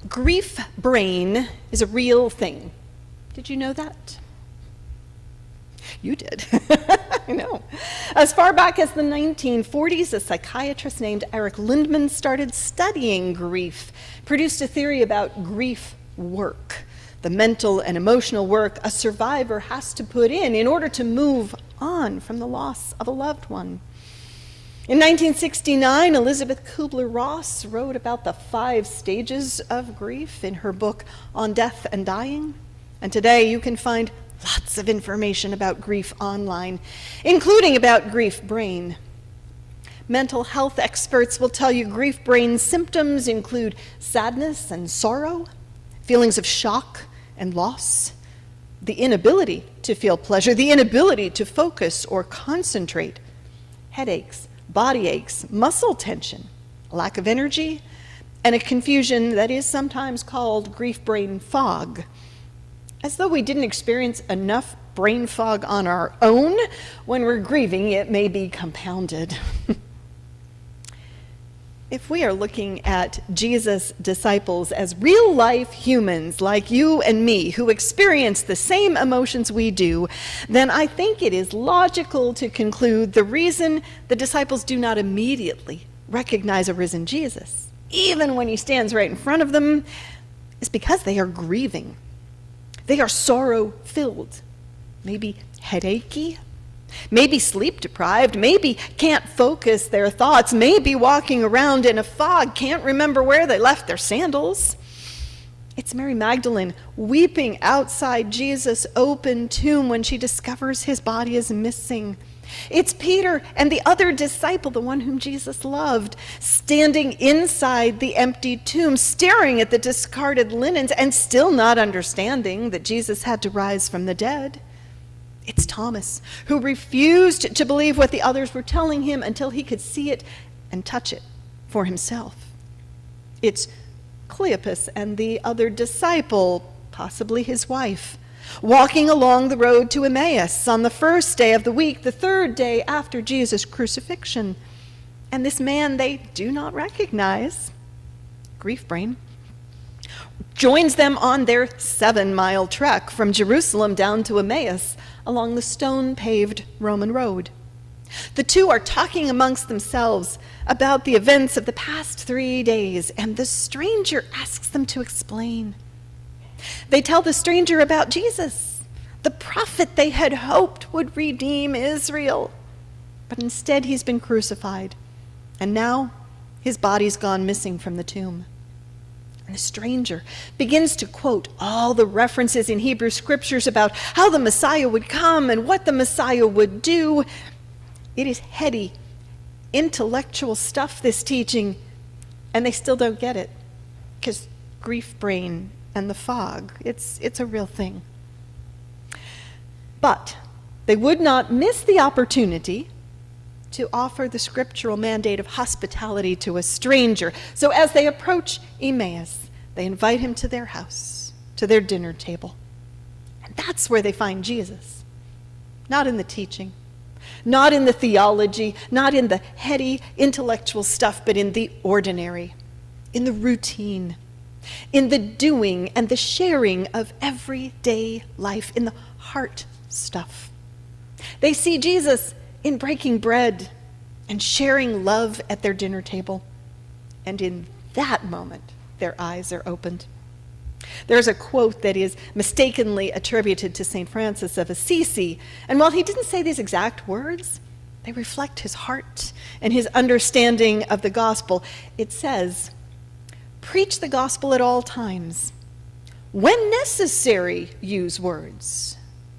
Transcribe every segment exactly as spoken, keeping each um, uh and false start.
grief brain is a real thing. Did you know that? You did. I know. As far back as the nineteen forties, a psychiatrist named Eric Lindman started studying grief, produced a theory about grief work, the mental and emotional work a survivor has to put in in order to move on from the loss of a loved one. In nineteen sixty-nine, Elizabeth Kubler-Ross wrote about the five stages of grief in her book On Death and Dying. And today you can find lots of information about grief online, including about grief brain. Mental health experts will tell you grief brain symptoms include sadness and sorrow, feelings of shock and loss, the inability to feel pleasure, the inability to focus or concentrate, headaches, body aches, muscle tension, lack of energy, and a confusion that is sometimes called grief brain fog. As though we didn't experience enough brain fog on our own, when we're grieving, it may be compounded. If we are looking at Jesus' disciples as real-life humans like you and me who experience the same emotions we do, then I think it is logical to conclude the reason the disciples do not immediately recognize a risen Jesus, even when he stands right in front of them, is because they are grieving. They are sorrow-filled, maybe headachy, maybe sleep-deprived, maybe can't focus their thoughts, maybe walking around in a fog, can't remember where they left their sandals. It's Mary Magdalene weeping outside Jesus' open tomb when she discovers his body is missing. It's Peter and the other disciple, the one whom Jesus loved, standing inside the empty tomb, staring at the discarded linens and still not understanding that Jesus had to rise from the dead. It's Thomas, who refused to believe what the others were telling him until he could see it and touch it for himself. It's Cleopas and the other disciple, possibly his wife, walking along the road to Emmaus on the first day of the week, the third day after Jesus' crucifixion. And this man they do not recognize, grief brain, joins them on their seven-mile trek from Jerusalem down to Emmaus along the stone-paved Roman road. The two are talking amongst themselves about the events of the past three days, and the stranger asks them to explain. They tell the stranger about Jesus, the prophet they had hoped would redeem Israel. But instead he's been crucified, and now his body's gone missing from the tomb. And the stranger begins to quote all the references in Hebrew scriptures about how the Messiah would come and what the Messiah would do. It is heady, intellectual stuff, this teaching, and they still don't get it, because grief brain and the fog, it's, it's a real thing. But they would not miss the opportunity to offer the scriptural mandate of hospitality to a stranger. So as they approach Emmaus, they invite him to their house, to their dinner table. And that's where they find Jesus. Not in the teaching, not in the theology, not in the heady intellectual stuff, but in the ordinary, in the routine, in the doing and the sharing of everyday life, in the heart stuff. They see Jesus in breaking bread and sharing love at their dinner table. And in that moment, their eyes are opened. There's a quote that is mistakenly attributed to Saint Francis of Assisi, and while he didn't say these exact words, they reflect his heart and his understanding of the gospel. It says, "Preach the gospel at all times. When necessary, use words."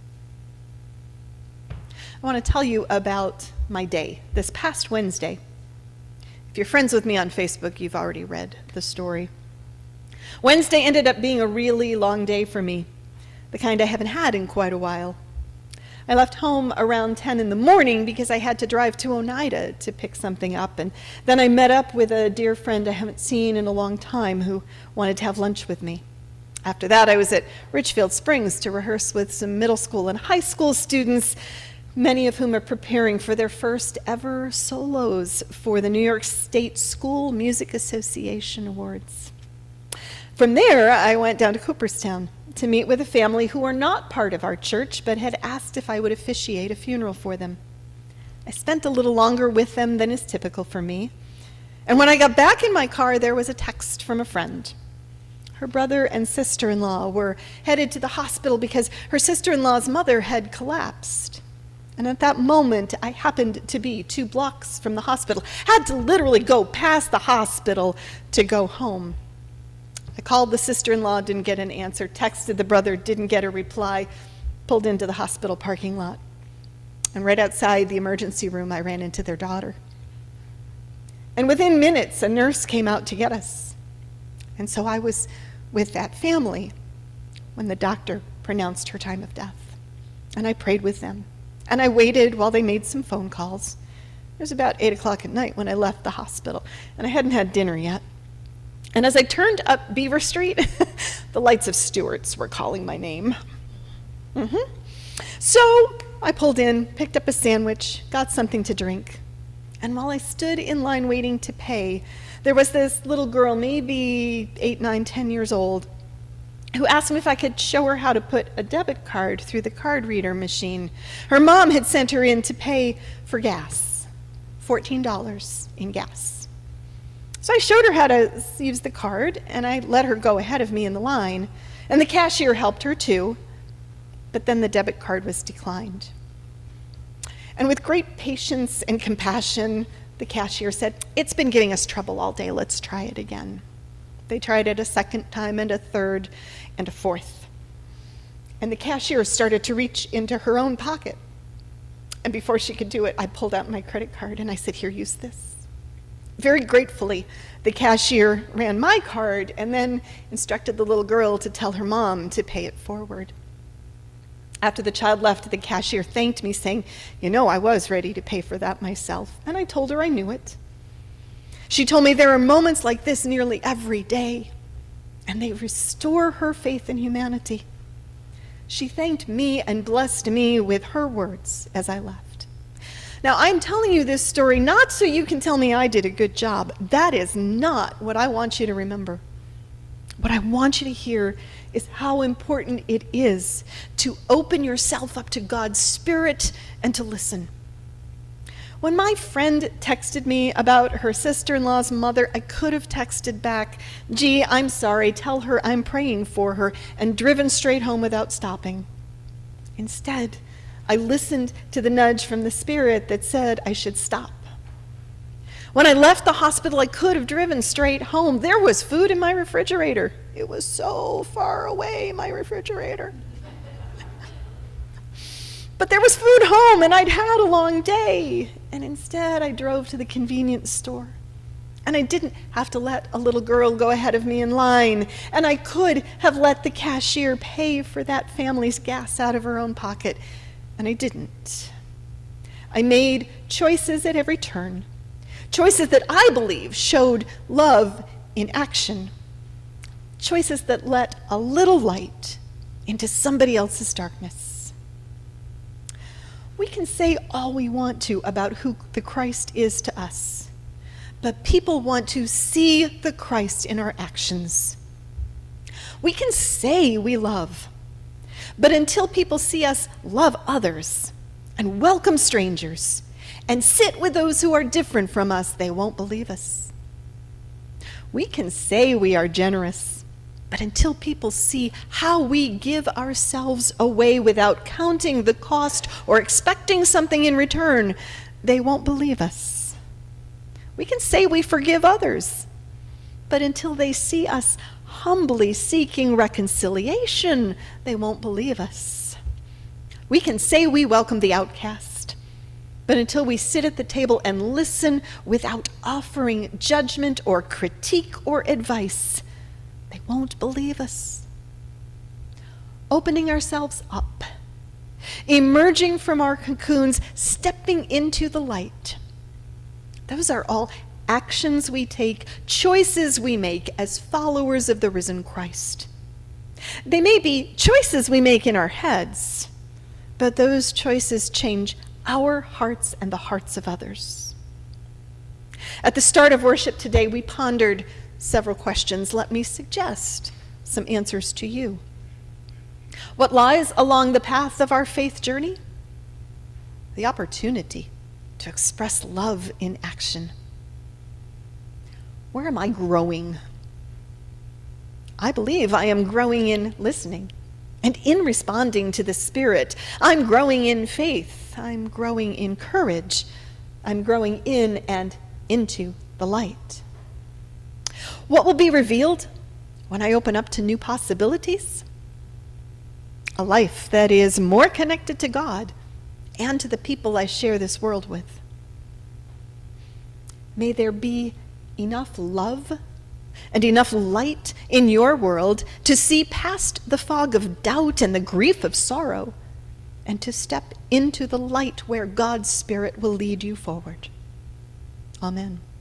I want to tell you about my day this past Wednesday. If you're friends with me on Facebook, you've already read the story. Wednesday ended up being a really long day for me, the kind I haven't had in quite a while. I left home around ten in the morning because I had to drive to Oneida to pick something up, and then I met up with a dear friend I haven't seen in a long time who wanted to have lunch with me. After that, I was at Richfield Springs to rehearse with some middle school and high school students, many of whom are preparing for their first ever solos for the New York State School Music Association Awards. From there, I went down to Cooperstown to meet with a family who were not part of our church, but had asked if I would officiate a funeral for them. I spent a little longer with them than is typical for me. And when I got back in my car, there was a text from a friend. Her brother and sister-in-law were headed to the hospital because her sister-in-law's mother had collapsed. And at that moment, I happened to be two blocks from the hospital, had to literally go past the hospital to go home. I called the sister-in-law, didn't get an answer, texted the brother, didn't get a reply, pulled into the hospital parking lot. And right outside the emergency room, I ran into their daughter. And within minutes, a nurse came out to get us. And so I was with that family when the doctor pronounced her time of death. And I prayed with them. And I waited while they made some phone calls. It was about eight o'clock at night when I left the hospital, and I hadn't had dinner yet. And as I turned up Beaver Street, the lights of Stewart's were calling my name. Mm-hmm. So I pulled in, picked up a sandwich, got something to drink. And while I stood in line waiting to pay, there was this little girl, maybe eight, nine, ten years old, who asked me if I could show her how to put a debit card through the card reader machine. Her mom had sent her in to pay for gas, fourteen dollars in gas. So I showed her how to use the card, and I let her go ahead of me in the line, and the cashier helped her too, but then the debit card was declined. And with great patience and compassion, the cashier said, "It's been giving us trouble all day, let's try it again." They tried it a second time, and a third, and a fourth. And the cashier started to reach into her own pocket. And before she could do it, I pulled out my credit card, and I said, "Here, use this." Very gratefully, the cashier ran my card and then instructed the little girl to tell her mom to pay it forward. After the child left, the cashier thanked me, saying, "You know, I was ready to pay for that myself." And I told her I knew it. She told me there are moments like this nearly every day, and they restore her faith in humanity. She thanked me and blessed me with her words as I left. Now, I'm telling you this story not so you can tell me I did a good job. That is not what I want you to remember. What I want you to hear is how important it is to open yourself up to God's Spirit and to listen. When my friend texted me about her sister-in-law's mother, I could have texted back, "Gee, I'm sorry, tell her I'm praying for her," and driven straight home without stopping. Instead, I listened to the nudge from the Spirit that said I should stop. When I left the hospital, I could have driven straight home. There was food in my refrigerator. It was so far away, my refrigerator. But there was food home, and I'd had a long day. And instead, I drove to the convenience store. And I didn't have to let a little girl go ahead of me in line. And I could have let the cashier pay for that family's gas out of her own pocket. And I didn't. I made choices at every turn. Choices that I believe showed love in action. Choices that let a little light into somebody else's darkness. We can say all we want to about who the Christ is to us, but people want to see the Christ in our actions. We can say we love, but until people see us love others and welcome strangers and sit with those who are different from us, they won't believe us. We can say we are generous, but until people see how we give ourselves away without counting the cost or expecting something in return, they won't believe us. We can say we forgive others, but until they see us humbly seeking reconciliation, they won't believe us. We can say we welcome the outcast, but until we sit at the table and listen without offering judgment or critique or advice, they won't believe us. Opening ourselves up, emerging from our cocoons, stepping into the light. Those are all actions we take, choices we make as followers of the risen Christ. They may be choices we make in our heads, but those choices change our hearts and the hearts of others. At the start of worship today, we pondered several questions, let me suggest some answers to you. What lies along the path of our faith journey? The opportunity to express love in action. Where am I growing? I believe I am growing in listening and in responding to the Spirit. I'm growing in faith. I'm growing in courage. I'm growing in and into the light. What will be revealed when I open up to new possibilities? A life that is more connected to God and to the people I share this world with. May there be enough love and enough light in your world to see past the fog of doubt and the grief of sorrow, and to step into the light where God's Spirit will lead you forward. Amen.